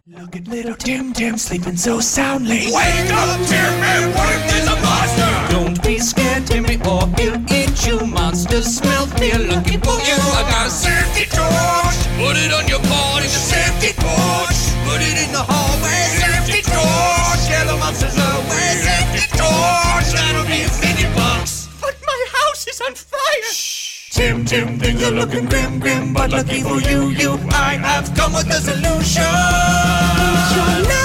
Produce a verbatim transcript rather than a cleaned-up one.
Look at little Tim Tim sleeping so soundly. Wake up, Tim, and what if there's a monster? Don't be scared, Timmy, or he'll eat you. Monsters smell fear looking for you. I got a safety torch. Put it on your porch. It's a safety torch. Put it in the hallway. Safety torch. Scare the monsters away. Safety torch. That'll be a fifty bucks. But my house is on fire. Shh. Tim Tim, things are looking grim grim, but lucky for you, you, I have come with a solution. You're